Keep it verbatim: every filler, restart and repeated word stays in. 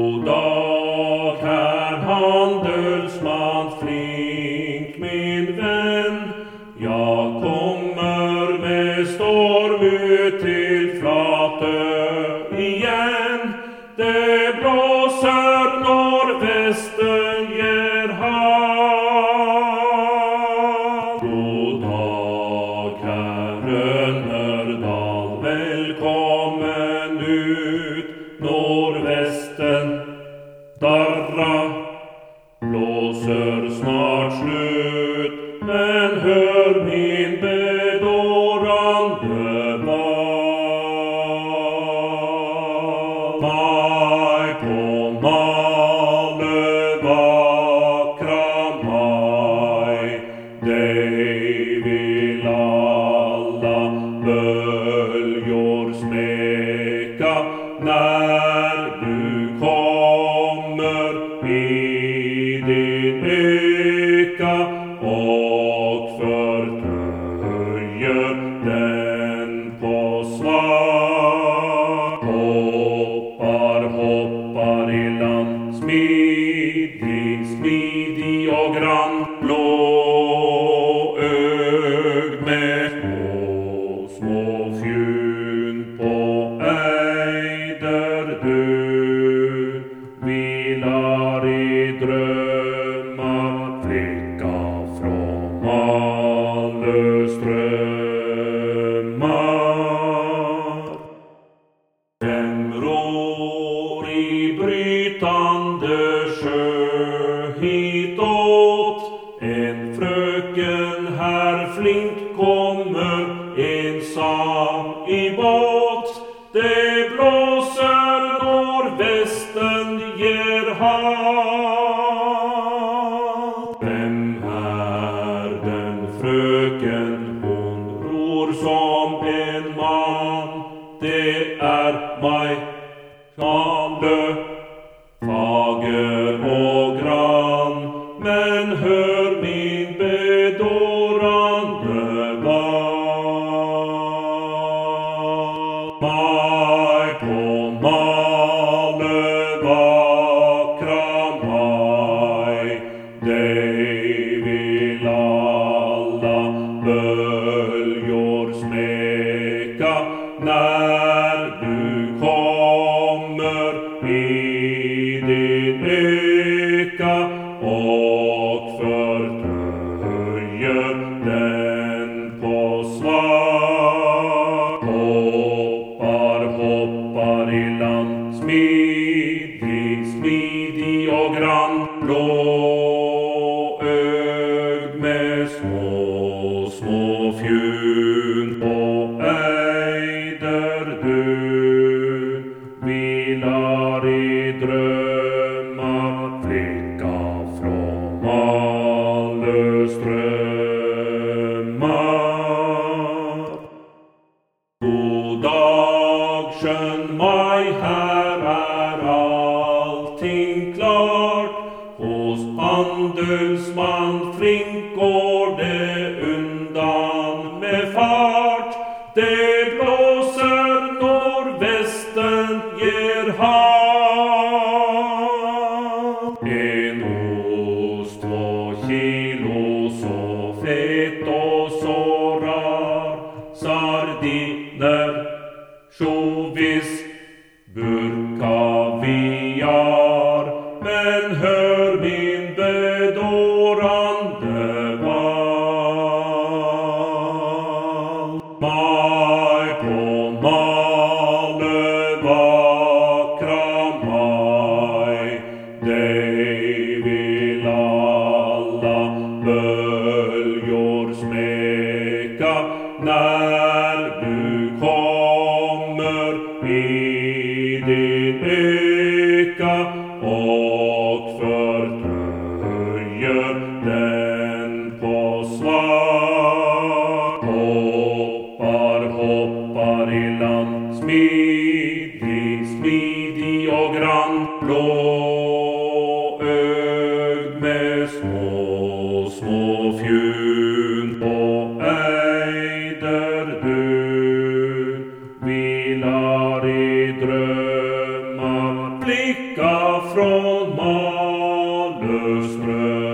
God dag, herr handelsman flink, min vän. Jag kommer med storm ut till Flatö igen. Det blåser norrvästen ger hand. God dag, herr Rönnerdal, välkommen ut. Norrvästen darra, blåser snart slut, men hör min bedårande val. Maj på Malö, vackra maj, dig vill alla böljor smeka när du kommer i din eka och förtöjer den på svar. Hoppar, hoppar i land, smidig, smidig och grann, blåögd med små, små fjun på ejder du. Vilar i drömmar, flicka från Malö strömmar. Vem rår i brytande sjö hitåt? En fröken här flink kommer ensam i båt. Det blåser norrvästen ger hand. Vem är den fröken? Hon ror som en man. Det är Maj Malö, fager och grann, men hör min bedårande val. Maj på Malö, vackra maj, dig vill alla böljor smeka när du kommer i din eka och förtöjer den på svar. Hoppar, hoppar i land, smidig, smidig och grann, blåögd med små, små fjun på ejder du. Vilar i drömmar, flicka från Malö strömmar. God dag, skön maj, här är allting klart. Hos handelsman flink går det undan med fart. Det blåser norrvästen ger hand. En ost, två kilo, så fet och så rar. Sardiner, tjovis, burkaviar, men hör min bedårande val. Maj på Malö, vackra maj, dig vill alla böljor smeka när du kommer i din eka och förtöjer den på svar. Hoppar, hoppar i land, smidig, smidig och grann, blåögd med små, små fjun på ejder du. Vilar i drömmar, flicka från Malö ström.